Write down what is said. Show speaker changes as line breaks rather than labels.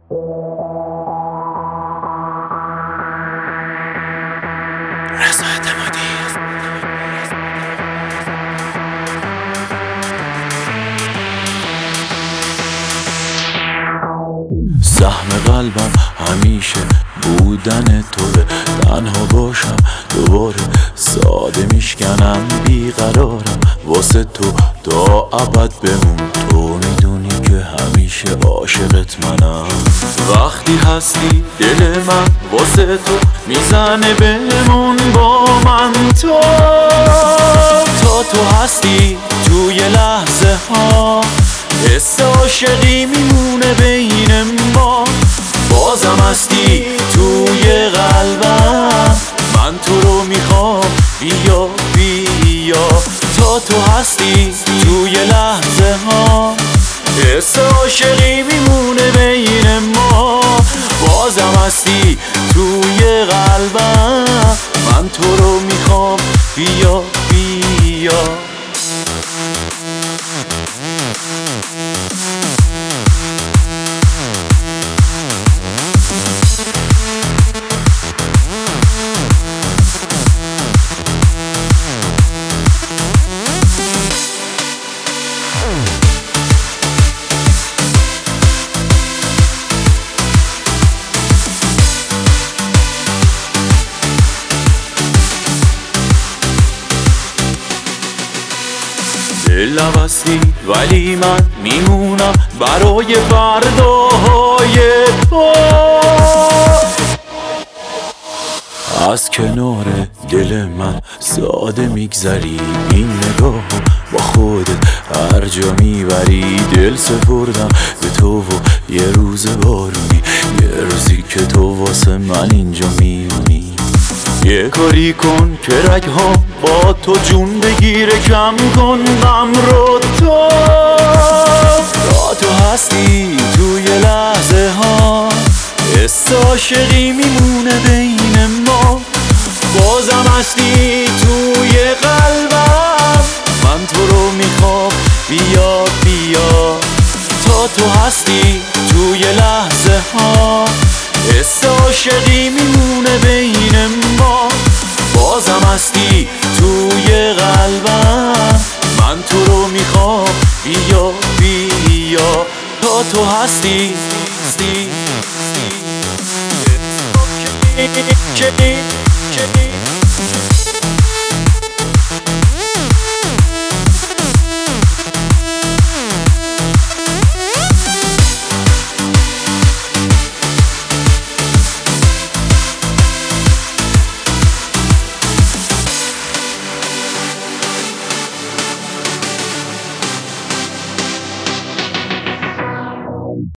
رضا اعتمادی. سهم قلبم همیشه بودن توه، تنها باشم دوباره ساده میشکنم، بیقرارم واسه تو تا ابد بمون. تو میدونی که همیشه عاشقت منم، وقتی هستی دل من واسه تو میزنه بمون با من. تو هستی توی لحظه ها، حس عاشقی میمونه بین ما. بازم هستی توی قلبم، من تو رو میخوام، بیا بیا. تو هستی توی لحظه ها، حس عاشقی میمونه بین ما. بازم هستی توی قلبم، من تو رو میخوام، بیا بیا. دل نبستی ولی من میمونم برای فرداهای تو. از کنار دل من ساده میگذری، این نگاه با خودت هر جا میبری. دل سپردم به تو و یه روز بارونی، یه روزی که تو واسه من اینجا میمونی. یه کاری کن که رگ‌ها با تو جون بگیره، کم کن غم رو. تو هستی توی لحظه ها، حس عاشقی میمونه بین ما. بازم هستی توی قلبم، من تو رو میخوام، بیا بیا. تو هستی توی لحظه ها، حس عاشقی میمونه بین ما. بازم هستی توی قلبم، من تو رو میخوام، بیا بیا. تو هستی